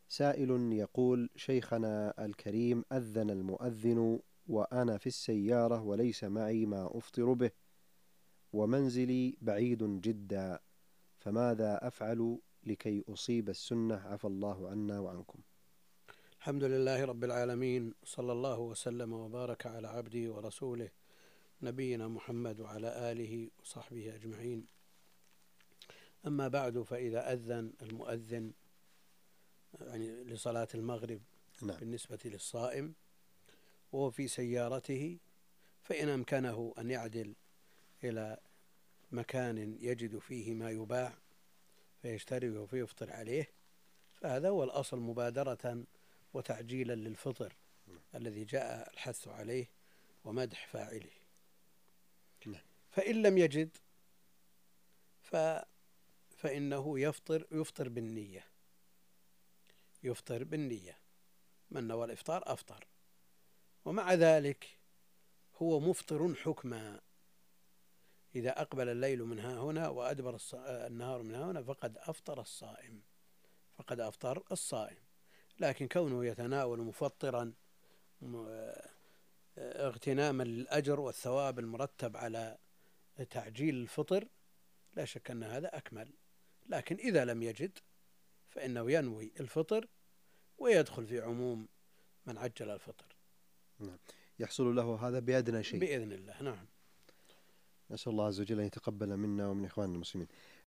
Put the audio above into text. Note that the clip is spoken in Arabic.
سائل يقول: شيخنا الكريم، أذن المؤذن وأنا في السيارة وليس معي ما أفطر به، ومنزلي بعيد جدا، فماذا أفعل لكي أصيب السنة؟ عفى الله عنا وعنكم. الحمد لله رب العالمين، صلى الله وسلم وبارك على عبده ورسوله نبينا محمد وعلى آله وصحبه أجمعين. أما بعد، فإذا أذن المؤذن يعني لصلاة المغرب نعم. بالنسبة للصائم وهو في سيارته، فإن أمكنه أن يعدل إلى مكان يجد فيه ما يباع فيشتريه ويفطر عليه، فهذا هو الأصل مبادرة وتعجيلا للفطر الذي جاء الحث عليه ومدح فاعله. نعم. فإن لم يجد فإنه يفطر بالنية، من نوى الإفطار أفطر، ومع ذلك هو مفطر حكما. إذا أقبل الليل من ها هنا وأدبر النهار من ها هنا فقد أفطر الصائم. لكن كونه يتناول مفطرا اغتناما للأجر والثواب المرتب على تعجيل الفطر، لا شك أن هذا أكمل. لكن إذا لم يجد فإنه ينوي الفطر ويدخل في عموم من عجل الفطر. نعم. يحصل له هذا بأدنى شيء بإذن الله. نعم. نسأل الله عز وجل أن يتقبل منا ومن إخواننا المسلمين.